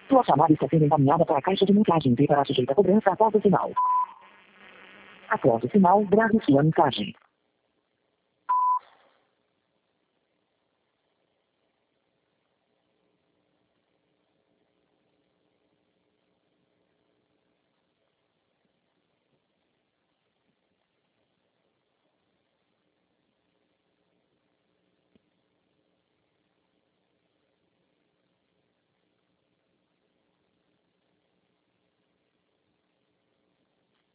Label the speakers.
Speaker 1: Sua chamada está sendo encaminhada para a caixa de mensagem e para sujeita a cobrança após o sinal. Após o sinal, grave sua mensagem.